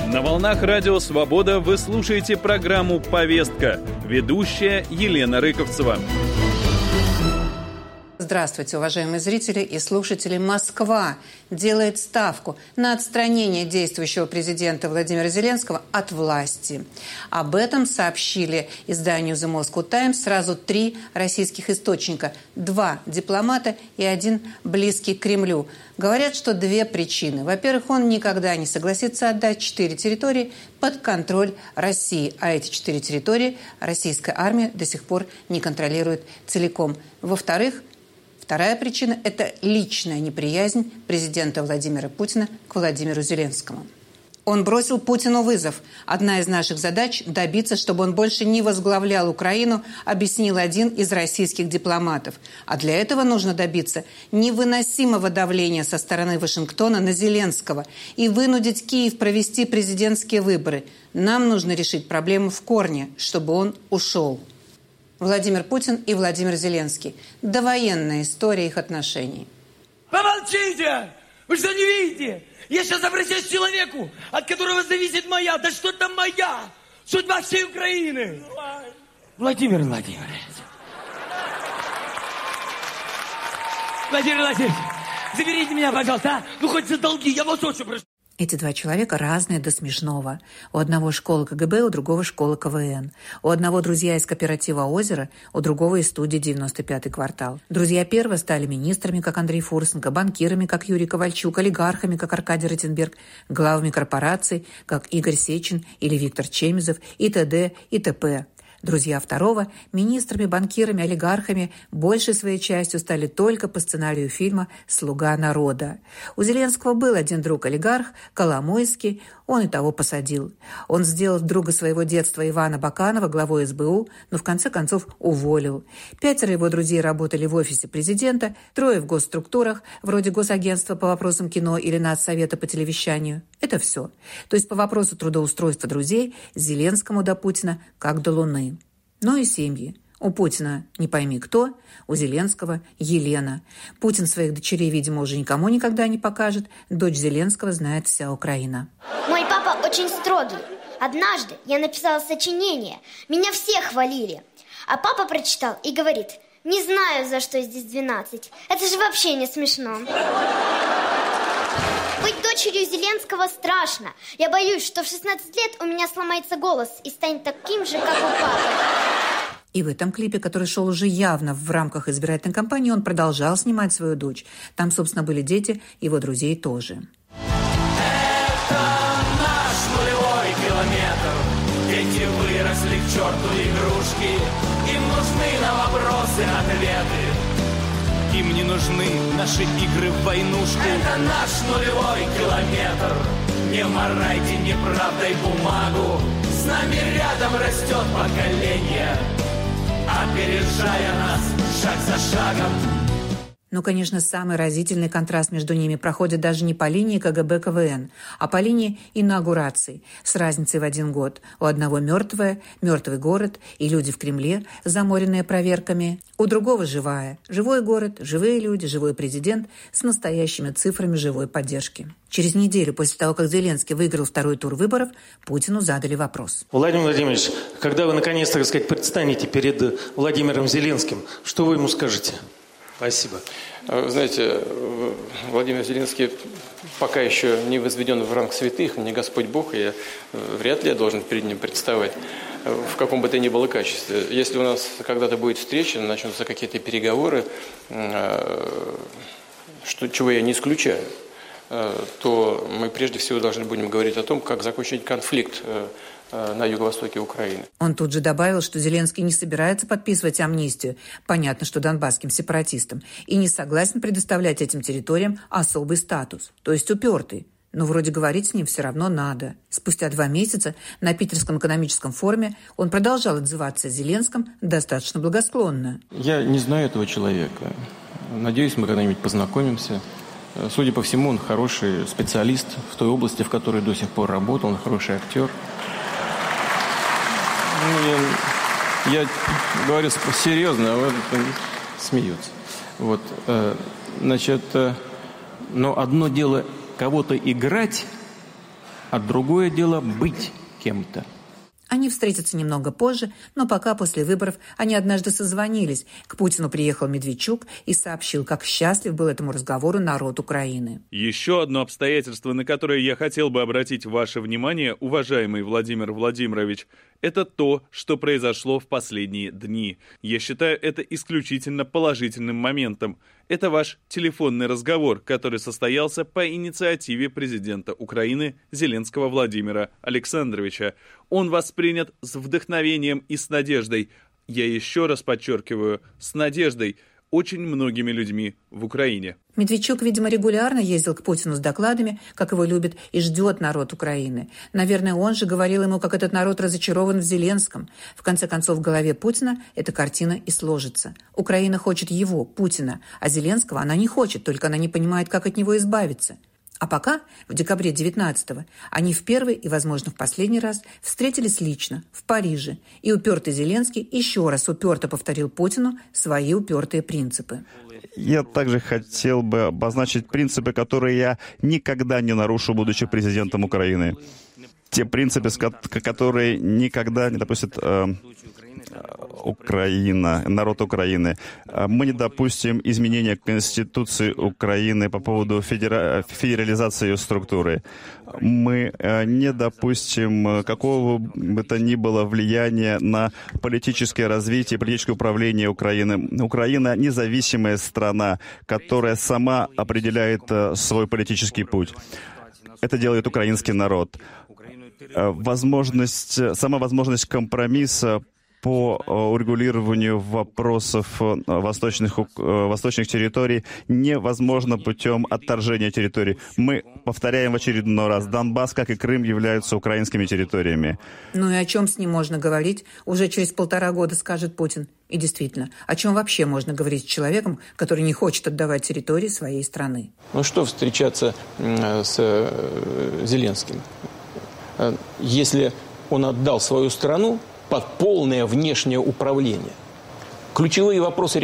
На волнах Радио Свобода вы слушаете программу «Повестка». Ведущая Елена Рыковцева. Здравствуйте, уважаемые зрители и слушатели. Москва делает ставку на отстранение действующего президента Владимира Зеленского от власти. Об этом сообщили изданию The Moscow Times сразу 3 российских источника. 2 дипломата и 1 близкий к Кремлю. Говорят, что 2 причины. Во-первых, он никогда не согласится отдать 4 территории под контроль России. А эти 4 территории российская армия до сих пор не контролирует целиком. Во-вторых, вторая причина – это личная неприязнь президента Владимира Путина к Владимиру Зеленскому. Он бросил Путину вызов. Одна из наших задач – добиться, чтобы он больше не возглавлял Украину, объяснил один из российских дипломатов. А для этого нужно добиться невыносимого давления со стороны Вашингтона на Зеленского и вынудить Киев провести президентские выборы. Нам нужно решить проблему в корне, чтобы он ушел. Владимир Путин и Владимир Зеленский. Довоенная история их отношений. Помолчите! Вы что, не видите? Я сейчас обращаюсь к человеку, от которого зависит моя, да что там моя, судьба всей Украины. Владимир Владимирович. Владимир Владимирович, заберите меня, пожалуйста, а? Ну хоть за долги, я вас очень прошу. Эти 2 человека разные до смешного. У одного школа КГБ, у другого школа КВН. У одного друзья из кооператива «Озеро», у другого из студии «95-й квартал». Друзья первого стали министрами, как Андрей Фурсенко, банкирами, как Юрий Ковальчук, олигархами, как Аркадий Ротенберг, главами корпораций, как Игорь Сечин или Виктор Чемизов, и т.д. и т.п. Друзья второго министрами, банкирами, олигархами большей своей частью стали только по сценарию фильма «Слуга народа». У Зеленского был один друг-олигарх, Коломойский, он и того посадил. Он сделал друга своего детства Ивана Баканова главой СБУ, но в конце концов уволил. 5 его друзей работали в офисе президента, 3 в госструктурах, вроде Госагентства по вопросам кино или Нацсовета по телевещанию. Это все. То есть по вопросу трудоустройства друзей Зеленскому до Путина как до Луны. Ну и семьи. У Путина не пойми кто, у Зеленского Елена. Путин своих дочерей, видимо, уже никому никогда не покажет. Дочь Зеленского знает вся Украина. Мой папа очень строгий. Однажды я написала сочинение. Меня все хвалили. А папа прочитал и говорит: не знаю, за что здесь 12. Это же вообще не смешно. Быть дочерью Зеленского страшно. Я боюсь, что в 16 лет у меня сломается голос и станет таким же, как у папы. И в этом клипе, который шел уже явно в рамках избирательной кампании, он продолжал снимать свою дочь. Там, собственно, были дети его друзей тоже. Это наш нулевой километр. Дети выросли к черту игрушки. Им нужны на вопросы ответы. Им не нужны наши игры в войнушку. Это наш нулевой километр. Не морайте неправдой бумагу. С нами рядом растет поколение, опережая нас шаг за шагом. Но, конечно, самый разительный контраст между ними проходит даже не по линии КГБ-КВН, а по линии инаугураций, с разницей в 1 год. У одного мертвый город и люди в Кремле, заморенные проверками. У другого живой город, живые люди, живой президент с настоящими цифрами живой поддержки. Через неделю после того, как Зеленский выиграл 2-й тур выборов, Путину задали вопрос. Владимир Владимирович, когда вы наконец-то, так сказать, предстанете перед Владимиром Зеленским, что вы ему скажете? Спасибо. Знаете, Владимир Зеленский пока еще не возведен в ранг святых, не Господь Бог, и вряд ли я должен перед ним представать в каком бы то ни было качестве. Если у нас когда-то будет встреча, начнутся какие-то переговоры, чего я не исключаю, то мы прежде всего должны будем говорить о том, как закончить конфликт на юго-востоке Украины. Он тут же добавил, что Зеленский не собирается подписывать амнистию, понятно, что донбасским сепаратистам, и не согласен предоставлять этим территориям особый статус, то есть упертый. Но вроде говорить с ним все равно надо. Спустя 2 месяца на Питерском экономическом форуме он продолжал отзываться о Зеленском достаточно благосклонно. Я не знаю этого человека. Надеюсь, мы когда-нибудь познакомимся. Судя по всему, он хороший специалист в той области, в которой до сих пор работал, он хороший актер. Я говорю серьезно, а он смеется. Вот, значит, но одно дело кого-то играть, а другое дело быть кем-то. Они встретятся немного позже, но пока после выборов они однажды созвонились. К Путину приехал Медведчук и сообщил, как счастлив был этому разговору народ Украины. Еще одно обстоятельство, на которое я хотел бы обратить ваше внимание, уважаемый Владимир Владимирович, это то, что произошло в последние дни. Я считаю это исключительно положительным моментом. Это ваш телефонный разговор, который состоялся по инициативе президента Украины Зеленского Владимира Александровича. Он воспринят с вдохновением и с надеждой. Я еще раз подчеркиваю, с надеждой очень многими людьми в Украине. Медведчук, видимо, регулярно ездил к Путину с докладами, как его любит и ждет народ Украины. Наверное, он же говорил ему, как этот народ разочарован в Зеленском. В конце концов, в голове Путина эта картина и сложится. Украина хочет его, Путина, а Зеленского она не хочет, только она не понимает, как от него избавиться. А пока, в декабре 19-го, они в первый и, возможно, в последний раз встретились лично в Париже. И упертый Зеленский еще раз уперто повторил Путину свои упертые принципы. Я также хотел бы обозначить принципы, которые я никогда не нарушу, будучи президентом Украины. Те принципы, которые никогда не допустит Украина, народ Украины. Мы не допустим изменения Конституции Украины по поводу федерализации ее структуры. Мы не допустим какого бы то ни было влияния на политическое развитие, политическое управление Украины. Украина — независимая страна, которая сама определяет свой политический путь. Это делает украинский народ. Сама возможность компромисса по урегулированию вопросов восточных территорий невозможно путем отторжения территорий. Мы повторяем в очередной раз, Донбасс, как и Крым, являются украинскими территориями. Ну и о чем с ним можно говорить? Уже через 1,5 года скажет Путин. И действительно, о чем вообще можно говорить с человеком, который не хочет отдавать территории своей страны? Ну что встречаться с Зеленским? Если он отдал свою страну под полное внешнее управление. Ключевые вопросы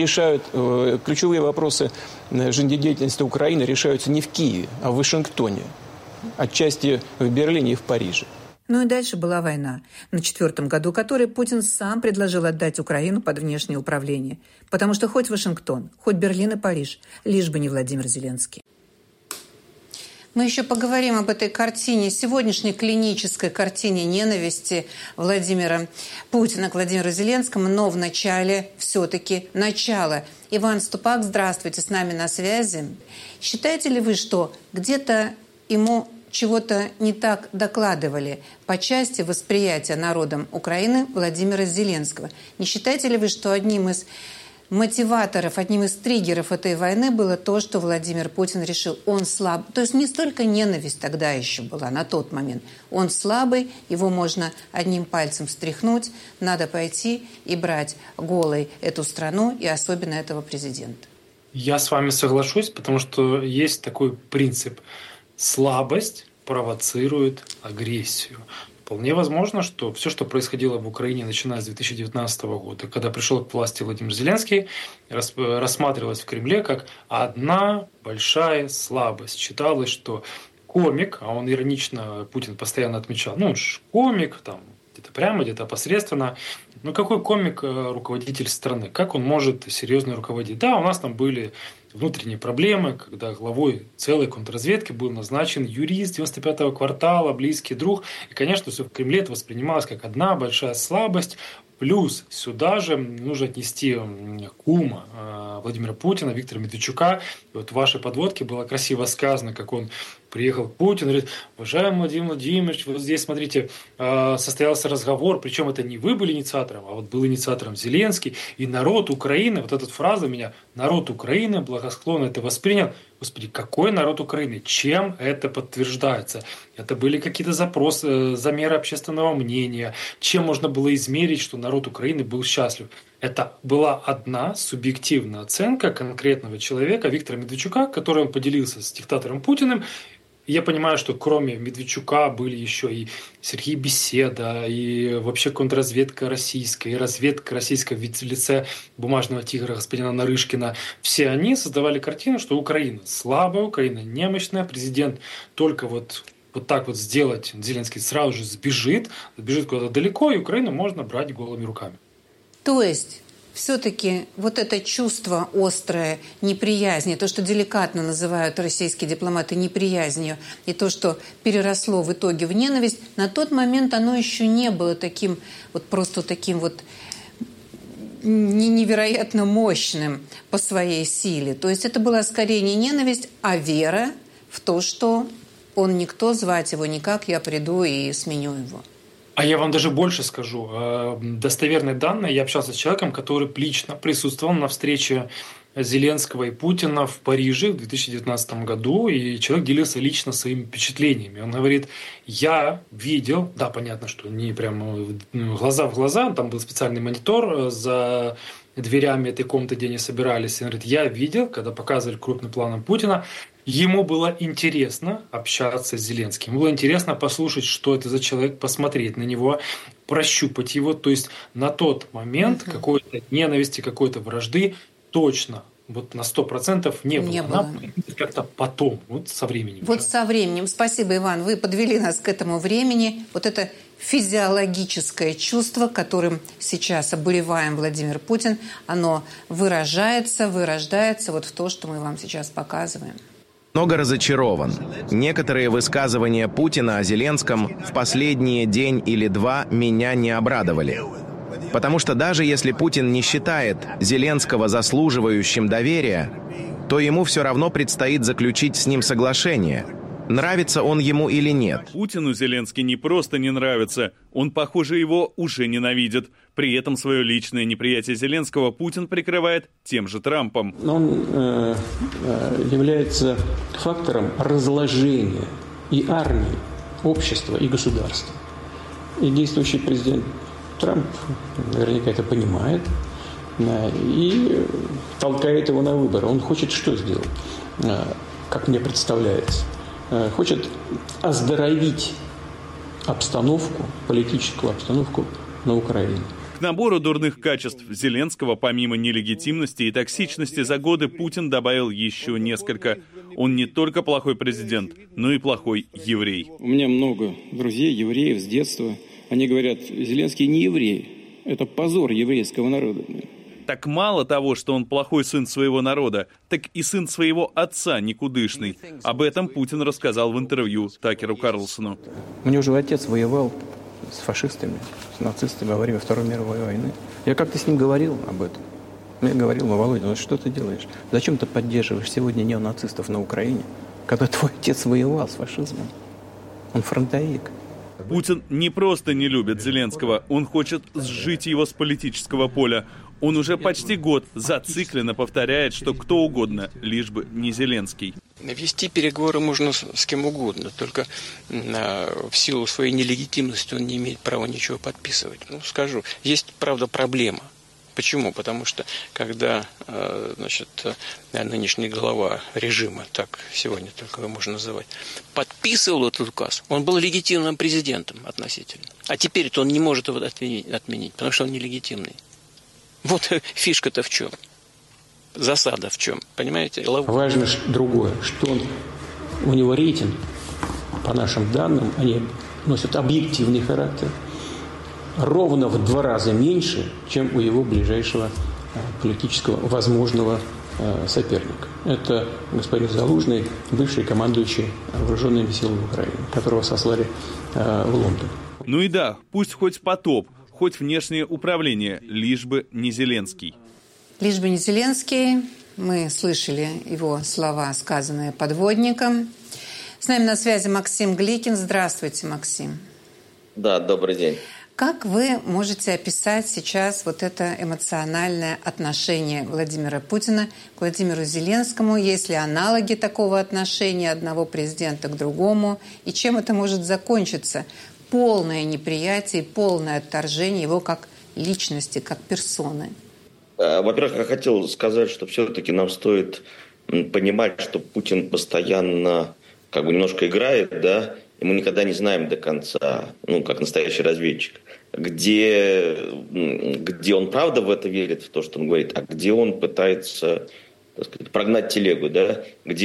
жизнедеятельности Украины решаются не в Киеве, а в Вашингтоне, отчасти в Берлине и в Париже. Ну и дальше была война, на 4-м году которой Путин сам предложил отдать Украину под внешнее управление. Потому что хоть Вашингтон, хоть Берлин и Париж, лишь бы не Владимир Зеленский. Мы еще поговорим об этой картине, сегодняшней клинической картине ненависти Владимира Путина к Владимиру Зеленскому, но в начале все-таки начало. Иван Ступак, здравствуйте, с нами на связи. Считаете ли вы, что где-то ему чего-то не так докладывали по части восприятия народом Украины Владимира Зеленского? Не считаете ли вы, что одним из мотиваторов, одним из триггеров этой войны было то, что Владимир Путин решил, он слаб. То есть не столько ненависть тогда еще была, на тот момент. Он слабый, его можно одним пальцем встряхнуть, надо пойти и брать голой эту страну и особенно этого президента. Я с вами соглашусь, потому что есть такой принцип. Слабость провоцирует агрессию. Вполне возможно, что все, что происходило в Украине, начиная с 2019 года, когда пришел к власти Владимир Зеленский, рассматривалось в Кремле как одна большая слабость. Считалось, что комик, а он иронично, Путин постоянно отмечал, он же комик, там, где-то прямо, где-то опосредственно. Но какой комик руководитель страны? Как он может серьезно руководить? Да, у нас там были внутренние проблемы, когда главой целой контрразведки был назначен юрист 95-го квартала, близкий друг. И, конечно, все в Кремле это воспринималось как одна большая слабость. Плюс сюда же нужно отнести кума Владимира Путина, Виктора Медведчука. И вот в вашей подводке было красиво сказано, как он приехал к Путину, говорит: уважаемый Владимир Владимирович, вот здесь, смотрите, состоялся разговор, причем это не вы были инициатором, а вот был инициатором Зеленский, и народ Украины, вот эта фраза меня, народ Украины благосклонно это воспринял. Господи, какой народ Украины? Чем это подтверждается? Это были какие-то запросы, замеры общественного мнения, чем можно было измерить, что народ Украины был счастлив? Это была одна субъективная оценка конкретного человека, Виктора Медведчука, которой он поделился с диктатором Путиным. Я понимаю, что кроме Медведчука были еще и Сергей Беседа, и вообще контрразведка российская, и разведка российская в лице бумажного тигра господина Нарышкина. Все они создавали картину, что Украина слабая, Украина немощная, президент только вот вот так вот сделать, Зеленский сразу же сбежит куда-то далеко, и Украину можно брать голыми руками. То есть все-таки вот это чувство острое неприязни, то, что деликатно называют российские дипломаты неприязнью, и то, что переросло в итоге в ненависть, на тот момент оно еще не было таким вот просто таким вот невероятно мощным по своей силе. То есть это была скорее не ненависть, а вера в то, что он никто, звать его никак, я приду и сменю его. А я вам даже больше скажу. Достоверные данные. Я общался с человеком, который лично присутствовал на встрече Зеленского и Путина в Париже в 2019 году, и человек делился лично своими впечатлениями. Он говорит, я видел, да, понятно, что не прямо глаза в глаза, там был специальный монитор за дверями этой комнаты, где они собирались. Он говорит, я видел, когда показывали крупным планом Путина, ему было интересно общаться с Зеленским. Ему было интересно послушать, что это за человек, посмотреть на него, прощупать его. То есть на тот момент какой-то ненависти, какой-то вражды точно вот на 100% не было. Она как-то потом, вот со временем. Вот со временем. Спасибо, Иван. Вы подвели нас к этому времени. Вот это физиологическое чувство, которым сейчас обуреваем Владимир Путин, оно вырождается вот в то, что мы вам сейчас показываем. Много разочарован. Некоторые высказывания Путина о Зеленском в последние день или два меня не обрадовали. Потому что даже если Путин не считает Зеленского заслуживающим доверия, то ему все равно предстоит заключить с ним соглашение. Нравится он ему или нет. Путину Зеленский не просто не нравится, он, похоже, его уже ненавидит. При этом свое личное неприятие Зеленского Путин прикрывает тем же Трампом. Он является фактором разложения и армии, общества, и государства. И действующий президент Трамп наверняка это понимает и толкает его на выборы. Он хочет что сделать, как мне представляется? Хочет оздоровить обстановку, политическую обстановку на Украине. К набору дурных качеств Зеленского, помимо нелегитимности и токсичности, за годы Путин добавил еще несколько. Он не только плохой президент, но и плохой еврей. У меня много друзей, евреев с детства. Они говорят, Зеленский не еврей. Это позор еврейского народа. Так мало того, что он плохой сын своего народа, так и сын своего отца никудышный. Об этом Путин рассказал в интервью Такеру Карлсону. У него же отец воевал с фашистами, с нацистами во время Второй мировой войны. Я как-то с ним говорил об этом. Я говорил, Володя, ну что ты делаешь? Зачем ты поддерживаешь сегодня неонацистов на Украине, когда твой отец воевал с фашизмом? Он фронтовик. Путин не просто не любит Зеленского, он хочет сжить его с политического поля. Он уже почти год зацикленно повторяет, что кто угодно, лишь бы не Зеленский. Вести переговоры можно с кем угодно, только в силу своей нелегитимности он не имеет права ничего подписывать. Ну, скажу, есть, правда, проблема. Почему? Потому что, когда нынешний глава режима, так сегодня только его можно называть, подписывал этот указ, он был легитимным президентом относительно. А теперь-то он не может его отменить, потому что он нелегитимный. Вот фишка-то в чем? Засада в чем? Понимаете? Важно другое, что у него рейтинг, по нашим данным, они носят объективный характер, ровно в 2 раза меньше, чем у его ближайшего политического возможного соперника. Это господин Залужный, бывший командующий вооруженными силами Украины, которого сослали в Лондон. Ну и да, пусть хоть потоп, хоть внешнее управление, лишь бы не Зеленский. Лишь бы не Зеленский. Мы слышали его слова, сказанные подводником. С нами на связи Максим Гликин. Здравствуйте, Максим. Да, добрый день. Как вы можете описать сейчас вот это эмоциональное отношение Владимира Путина к Владимиру Зеленскому? Есть ли аналоги такого отношения одного президента к другому? И чем это может закончиться? Полное неприятие, полное отторжение его как личности, как персоны. Во-первых, я хотел сказать, что все-таки нам стоит понимать, что Путин постоянно немножко играет, да, и мы никогда не знаем до конца, как настоящий разведчик, где он правда в это верит, в то, что он говорит, а где он пытается так сказать, прогнать телегу, да,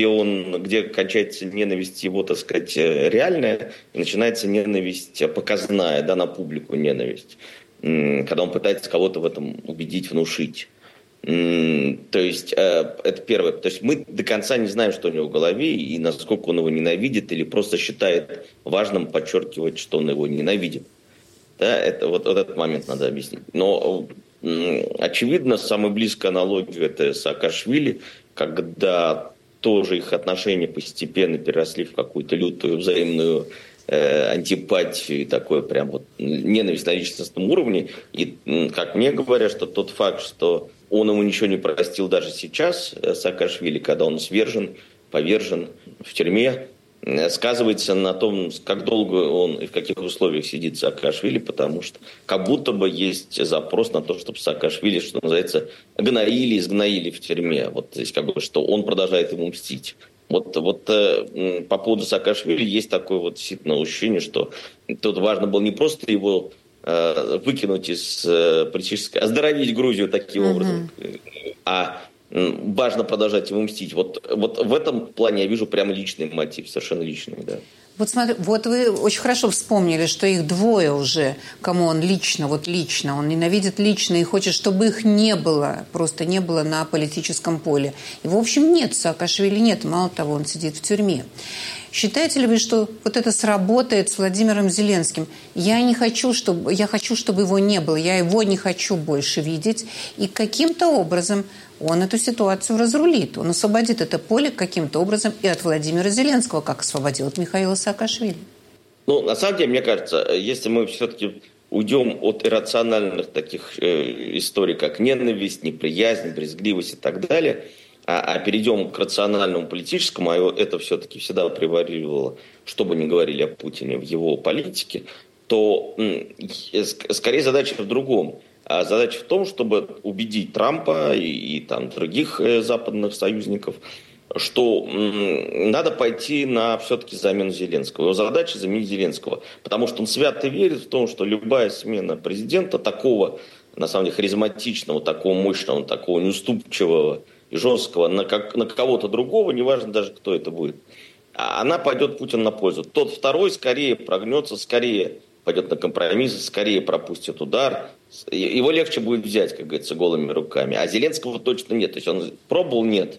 где кончается ненависть его, так сказать, реальная, и начинается ненависть показная, да, на публику ненависть, когда он пытается кого-то в этом убедить, внушить. То есть это первое. То есть мы до конца не знаем, что у него в голове и насколько он его ненавидит или просто считает важным подчеркивать, что он его ненавидит. Да, это вот этот момент надо объяснить. Но очевидно, самая близкая аналогия это Саакашвили, когда тоже их отношения постепенно переросли в какую-то лютую взаимную антипатию и такое прям вот ненависть на личностном уровне. И, как мне говорят, что тот факт, что он ему ничего не простил даже сейчас, Саакашвили, когда он свержен, повержен в тюрьме, сказывается на том, как долго он и в каких условиях сидит Саакашвили, потому что как будто бы есть запрос на то, чтобы Саакашвили, что называется, гноили, изгноили в тюрьме. Вот здесь как бы, что он продолжает ему мстить. Вот по поводу Саакашвили есть такое вот действительно ощущение, что тут важно было не просто его выкинуть из политической, оздоровить Грузию таким образом, а важно продолжать ему мстить. Вот в этом плане я вижу прям личный мотив, совершенно личный, да. Вот смотри, вот вы очень хорошо вспомнили, что их двое уже, кому он лично, он ненавидит лично и хочет, чтобы их не было, просто не было на политическом поле. И, в общем, нет, Саакашвили нет, мало того, он сидит в тюрьме. Считаете ли вы, что вот это сработает с Владимиром Зеленским? Я хочу, чтобы его не было, я его не хочу больше видеть. И каким-то образом он эту ситуацию разрулит. Он освободит это поле каким-то образом и от Владимира Зеленского, как освободил от Михаила Саакашвили. На самом деле, мне кажется, если мы все-таки уйдем от иррациональных таких историй, как ненависть, неприязнь, брезгливость и так далее, а перейдем к рациональному политическому, а это все-таки всегда превалировало, что бы ни говорили о Путине в его политике, то скорее задача в другом. А задача в том, чтобы убедить Трампа и там, других западных союзников, что надо пойти на все-таки замену Зеленского. Его задача заменить Зеленского, потому что он свято верит в том, что любая смена президента, такого, на самом деле, харизматичного, такого мощного, такого неуступчивого и жесткого, на кого-то другого, неважно даже, кто это будет, она пойдет Путину на пользу. Тот второй скорее прогнется, скорее пойдет на компромиссы, скорее пропустит удар. Его легче будет взять, как говорится, голыми руками. А Зеленского точно нет. То есть он пробовал, нет.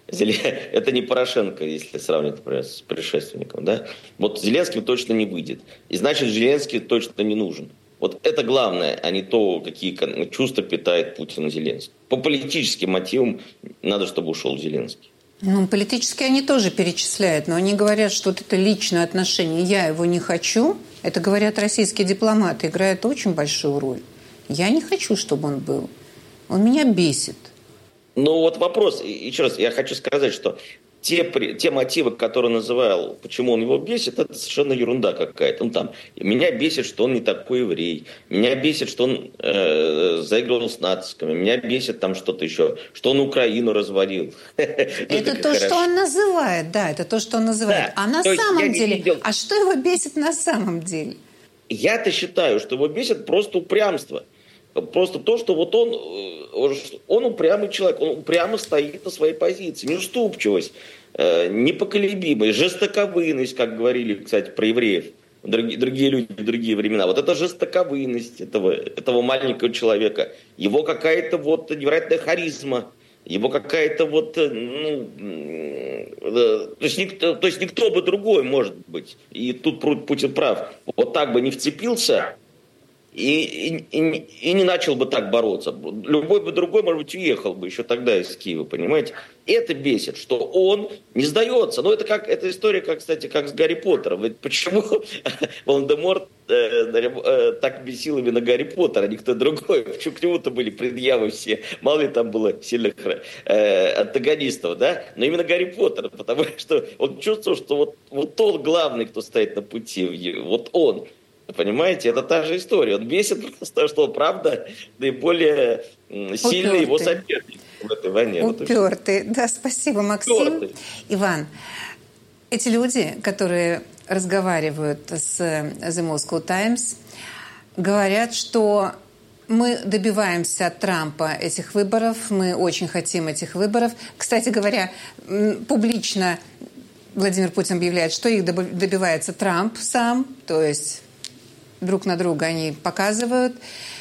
Это не Порошенко, если сравнивать, например, с предшественником. Да? Вот Зеленский точно не выйдет. И значит, Зеленский точно не нужен. Вот это главное, а не то, какие чувства питает Путин и Зеленский. По политическим мотивам надо, чтобы ушел Зеленский. Политически они тоже перечисляют, но они говорят, что вот это личное отношение «я его не хочу», это, говорят, российские дипломаты, играет очень большую роль. Я не хочу, чтобы он был. Он меня бесит. Вот вопрос, еще раз, я хочу сказать, что те мотивы, которые называл, почему он его бесит, это совершенно ерунда какая-то. Меня бесит, что он не такой еврей. Меня бесит, что он заигрывал с нациками. Меня бесит там что-то еще, что он Украину развалил. Это то, что он называет, да, это то, что он называет. А на самом деле, а что его бесит на самом деле? Я-то считаю, что его бесит просто упрямство. Просто то, что вот он упрямый человек, он упрямо стоит на своей позиции, неуступчивость, непоколебимость, жестоковыйность, как говорили, кстати, про евреев, другие люди в другие времена. Вот это жестоковыйность этого маленького человека, его какая-то вот невероятная харизма, его какая-то вот, то есть никто бы другой, может быть, и тут Путин прав, вот так бы не вцепился, и не начал бы так бороться. Любой бы другой, может быть, уехал бы еще тогда из Киева, понимаете? Это бесит, что он не сдается. Это история, кстати, как с Гарри Поттером. Ведь почему Волан-де-Морт так бесил именно Гарри Поттера, а никто другой? Почему к нему-то были предъявы все? Мало ли там было сильных антагонистов, да? Но именно Гарри Поттер, потому что он чувствовал, что вот он главный, кто стоит на пути. Вот он. Понимаете, это та же история. Он бесит просто, что он, правда, наиболее сильный его соперник в этой войне. Упертый. Да, спасибо, Максим. Упертый. Иван, эти люди, которые разговаривают с The Moscow Times, говорят, что Мы добиваемся от Трампа этих выборов, мы очень хотим этих выборов. Кстати говоря, публично Владимир Путин объявляет, что их добивается Трамп сам, то есть друг на друга они показывают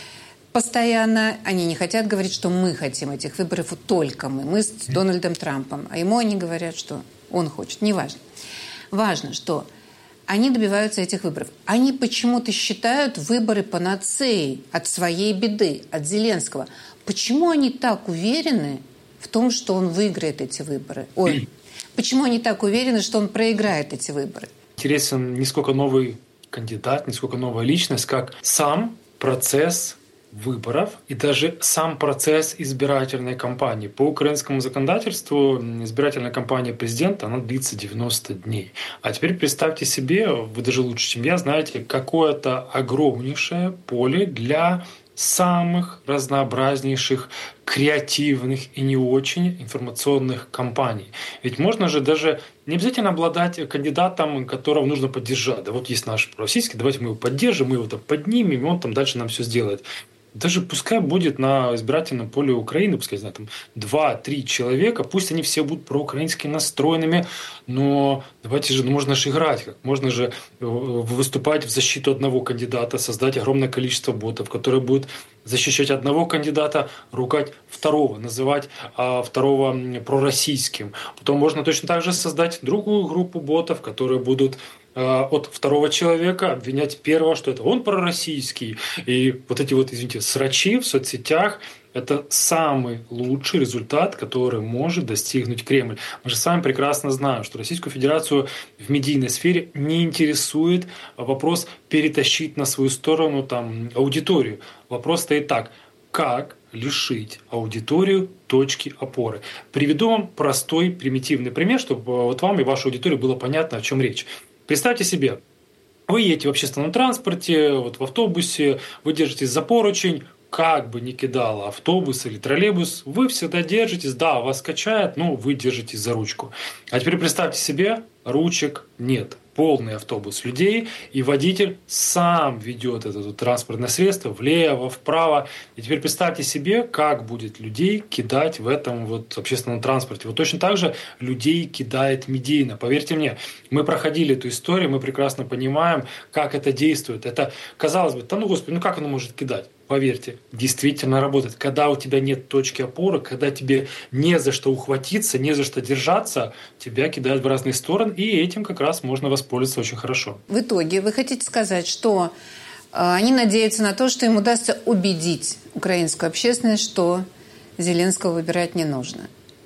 постоянно. Они не хотят говорить, что мы хотим этих выборов, только мы с Дональдом Трампом. А ему они говорят, что он хочет. Неважно. Важно, что они добиваются этих выборов. Они почему-то считают выборы панацеей от своей беды, от Зеленского. Почему они так уверены в том, что он выиграет эти выборы? Почему они так уверены, что он проиграет эти выборы? Интересен не сколько новый кандидат, не сколько новая личность, как сам процесс выборов и даже сам процесс избирательной кампании. По украинскому законодательству избирательная кампания президента, она длится 90 дней. А теперь представьте себе, вы даже лучше, чем я, знаете, какое-то огромнейшее поле для самых разнообразнейших, креативных и не очень информационных кампаний. Ведь можно же даже не обязательно обладать кандидатом, которого нужно поддержать. Да вот есть наш российский, давайте мы его поддержим, мы его там поднимем, и он там дальше нам все сделает. Даже пускай будет на избирательном поле Украины, пускай, знаю, там 2-3 человека, пусть они все будут проукраински настроенными, но давайте же, можно же играть, как можно же выступать в защиту одного кандидата, создать огромное количество ботов, которые будут защищать одного кандидата, ругать второго, называть второго пророссийским. Потом можно точно так же создать другую группу ботов, которые будут от второго человека обвинять первого, что это он пророссийский. И вот эти вот, извините, срачи в соцсетях – это самый лучший результат, который может достигнуть Кремль. Мы же с вами прекрасно знаем, что Российскую Федерацию в медийной сфере не интересует вопрос перетащить на свою сторону там, аудиторию. Вопрос стоит так – как лишить аудиторию точки опоры? Приведу вам простой, примитивный пример, чтобы вот вам и вашей аудитории было понятно, о чем речь. Представьте себе, вы едете в общественном транспорте, вот в автобусе, вы держитесь за поручень, как бы ни кидало автобус или троллейбус, вы всегда держитесь, да, вас качает, но вы держитесь за ручку. А теперь представьте себе, ручек нет. Полный автобус людей, и водитель сам ведет это транспортное средство влево, вправо. И теперь представьте себе, как будет людей кидать в этом вот общественном транспорте. Вот точно так же людей кидает медийно. Поверьте мне, мы проходили эту историю, мы прекрасно понимаем, как это действует. Это, казалось бы, ну господи, ну как оно может кидать? Поверьте, действительно работает. Когда у тебя нет точки опоры, когда тебе не за что ухватиться, не за что держаться, тебя кидают в разные стороны, и этим как раз можно воспользоваться очень хорошо. В итоге вы хотите сказать, что они надеются на то, что им удастся убедить украинскую общественность, что Зеленского выбирать не нужно?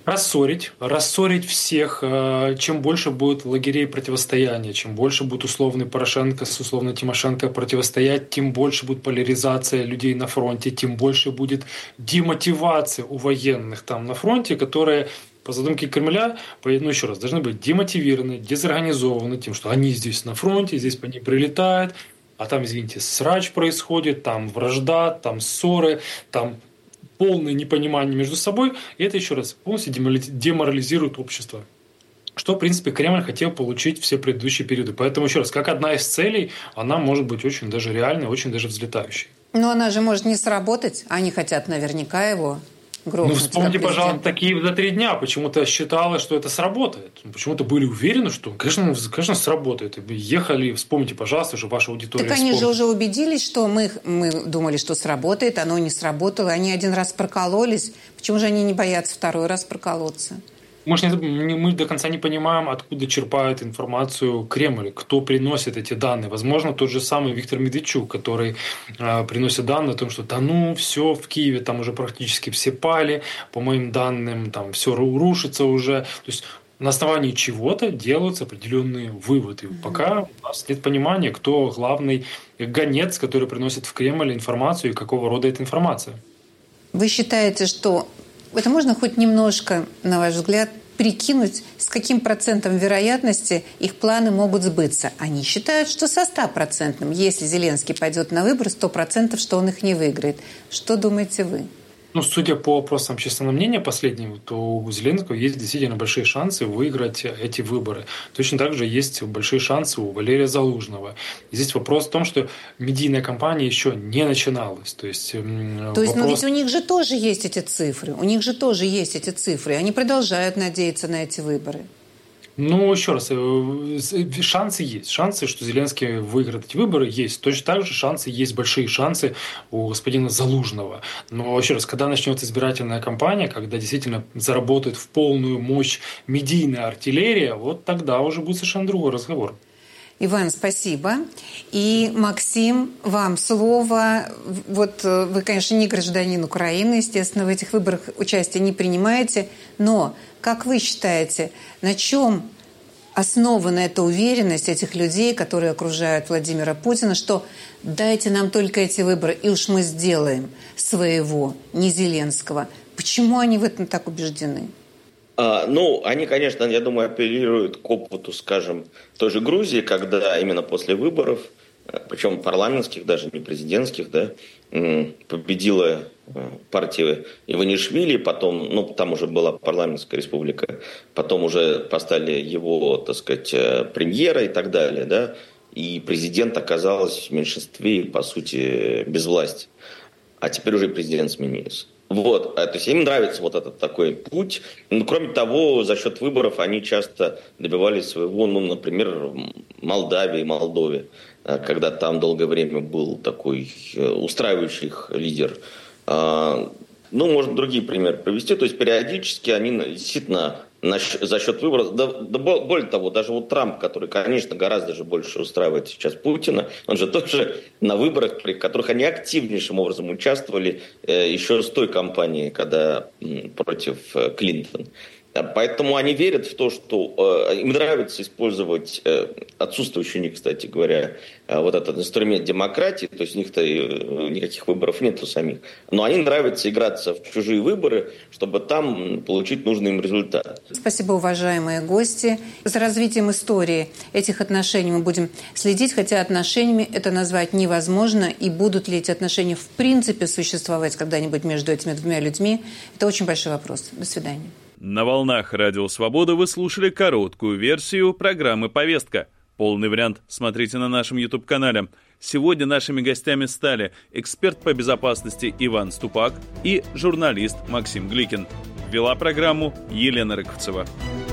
Рассорить всех. Чем больше будет лагерей противостояния, чем больше будет условный Порошенко с условной Тимошенко противостоять, тем больше будет поляризация людей на фронте, тем больше будет демотивация у военных там на фронте, которые по задумке Кремля, еще раз, должны быть демотивированы, дезорганизованы тем, что они здесь на фронте, здесь по ним прилетают, а там, извините, срач происходит, там вражда, там ссоры, там полное непонимание между собой, и это, еще раз, полностью деморализирует общество. Что, в принципе, Кремль хотел получить все предыдущие периоды. Поэтому, еще раз, как одна из целей, она может быть очень даже реальной, очень даже взлетающей. Но она же может не сработать. Они хотят наверняка его грохнуть. Вспомните, пожалуйста, такие за 3 дня. Почему-то считалось, что это сработает. Почему-то были уверены, что, конечно, сработает. Ехали, вспомните, пожалуйста, уже ваша аудитория. Так они же уже убедились, что мы думали, что сработает, оно не сработало. Они один раз прокололись. Почему же они не боятся второй раз проколоться? Мы до конца не понимаем, откуда черпает информацию Кремль, кто приносит эти данные. Возможно, тот же самый Виктор Медведчук, который приносит данные о том, что все в Киеве, там уже практически все пали, по моим данным, там все рушится уже. То есть на основании чего-то делаются определенные выводы. Пока у нас нет понимания, кто главный гонец, который приносит в Кремль информацию и какого рода эта информация. Вы считаете, что это можно хоть немножко, на ваш взгляд, прикинуть, с каким процентом вероятности их планы могут сбыться? Они считают, что со 100%. Если Зеленский пойдет на выборы, 100%, что он их не выиграет. Что думаете вы? Судя по опросам общественного мнения последним, то у Зеленского есть действительно большие шансы выиграть эти выборы. Точно так же есть большие шансы у Валерия Залужного. И здесь вопрос в том, что медийная кампания еще не начиналась. То есть ведь у них же тоже есть эти цифры. Они продолжают надеяться на эти выборы. Еще раз, шансы есть. Шансы, что Зеленский выиграет эти выборы, есть. Точно так же есть большие шансы у господина Залужного. Но еще раз, когда начнется избирательная кампания, когда действительно заработает в полную мощь медийная артиллерия, вот тогда уже будет совершенно другой разговор. Иван, спасибо. И, Максим, вам слово. Вот вы, конечно, не гражданин Украины, естественно, в этих выборах участие не принимаете, но, как вы считаете, на чем основана эта уверенность этих людей, которые окружают Владимира Путина, что дайте нам только эти выборы, и уж мы сделаем своего, не Зеленского? Почему они в этом так убеждены? Они, конечно, я думаю, апеллируют к опыту, скажем, той же Грузии, когда именно после выборов, причем парламентских, даже не президентских, победила партия Иванишвили, потом, там уже была парламентская республика, потом уже поставили его, так сказать, премьера и так далее, и президент оказался в меньшинстве, по сути, без власти. А теперь уже президент сменился. То есть им нравится вот этот такой путь. Кроме того, за счет выборов они часто добивались своего, например, в Молдавии, Молдове, когда там долгое время был такой устраивающий их лидер. Можно другие примеры привести. То есть периодически они действительно за счет выборов, более того, даже Трамп, который, конечно, гораздо же больше устраивает сейчас Путина, он же тоже на выборах, при которых они активнейшим образом участвовали еще с той кампании, когда против Клинтон. Поэтому они верят в то, что им нравится использовать отсутствующий у них, кстати говоря, вот этот инструмент демократии, то есть у них-то никаких выборов нет у самих, но они нравится играться в чужие выборы, чтобы там получить нужный им результат. Спасибо, уважаемые гости. За развитием истории этих отношений мы будем следить, хотя отношениями это назвать невозможно, и будут ли эти отношения в принципе существовать когда-нибудь между этими двумя людьми, это очень большой вопрос. До свидания. На волнах Радио Свобода вы слушали короткую версию программы «Повестка». Полный вариант смотрите на нашем YouTube-канале. Сегодня нашими гостями стали эксперт по безопасности Иван Ступак и журналист Максим Гликин. Вела программу Елена Рыковцева.